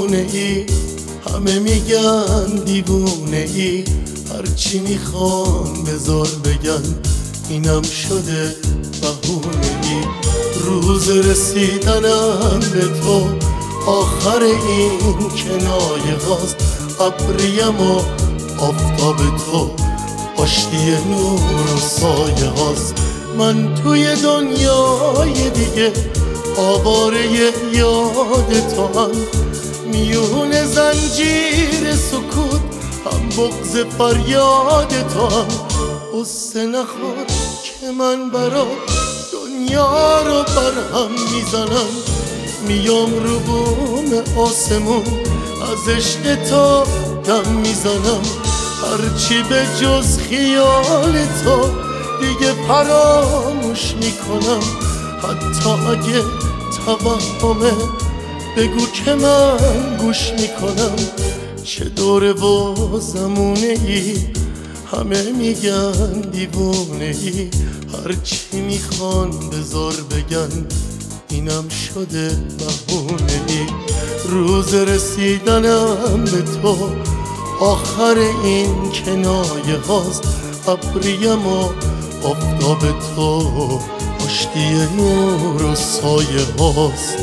بهونه ای، همه میگن دیوونه ای، هرچی میخوان بذار بگن اینم شده بهونه ای. روز رسیدنم به تو آخر این کنایه هاست، ابریم و آفتاب تو آشتی نور و سایه هاست. من توی دنیای دیگه آواره یاد تو هم، میون زنجیر سکوت هم بغض فریاد تو هم. قصه نخور که من برا دنیا رو برهم میزنم، میام رو بوم آسمون از عشق تو دم میزنم. هرچی به جز خیال تو دیگه فراموش میکنم، حتی اگه توهمه بگو که من گوش میکنم. چه دوره و زمونه ای، همه میگن دیوونه ای، هرچی میخوان بذار بگن اینم شده بهونه ای. روز رسیدنم به تو آخر این کنایه هاست، ابریم و آفتاب تو آشتی نور و سایه هاست.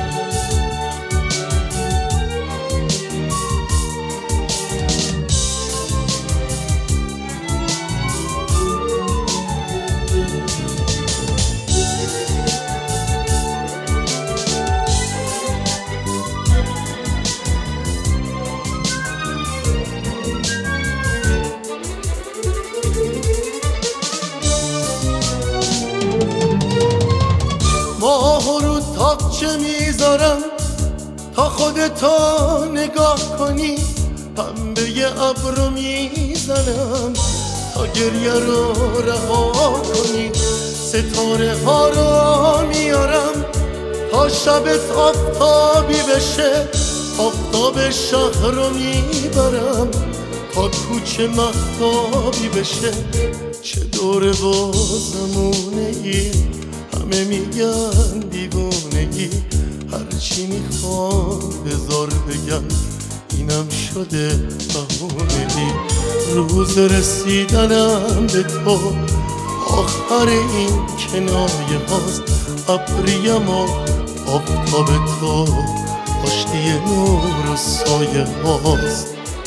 ماه رو تاقچه میذارم تا خودتو نگاه کنی، پنبه ابرو میزنم تا گریه رو رها کنی. ستاره ها رو میارم تا شبت آفتابی بشه، آفتاب شهر رو میبرم تا کوچه مهتابی بشه. چه دوره و زمونه ای، همه میگن دیوونه ای، هرچی میخوان بذار بگن اینم شده بهونه ای. روز رسیدنم به تو آخر این کنایه هاست، ابریم و آفتاب تو آشتی نور و سایه هاست.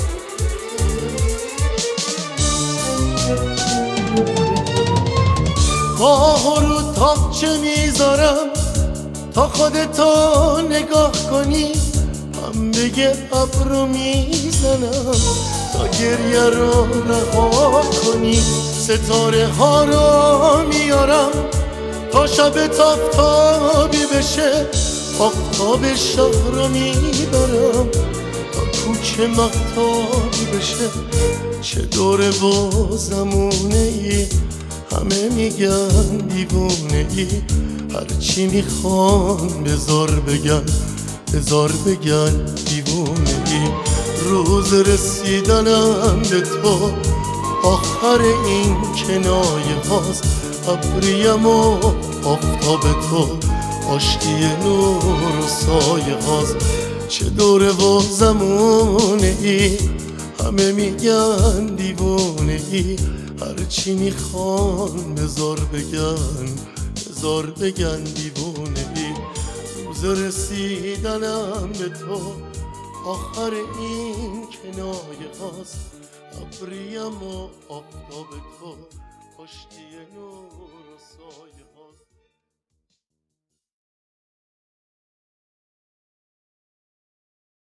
ماه رو تاقچه میذارم تا خودتو نگاه کنی، پنبه ابرو میزنم تا گریه رو رها کنی. ستاره ها رو میارم تا شبت آفتابی بشه، آفتاب شهر رو میبرم تا کوچه مهتابی بشه. چه دوره و زمونه ای، همه میگن دیوونه ای، هرچی میخوان بذار بگن دیوونه ای. روز رسیدنم به تو آخر این کنایه هاست، ابریم و آفتاب تو آشتی نور و سایه هاست. چه دوره و زمونه ای، همه میگن دیوونه ای، هرچی میخوان بذار بگن دیوونه ای. روز رسیدنم به تو آخر این کنایه هاست، ابریم و آفتاب تو آشتی نور و سایه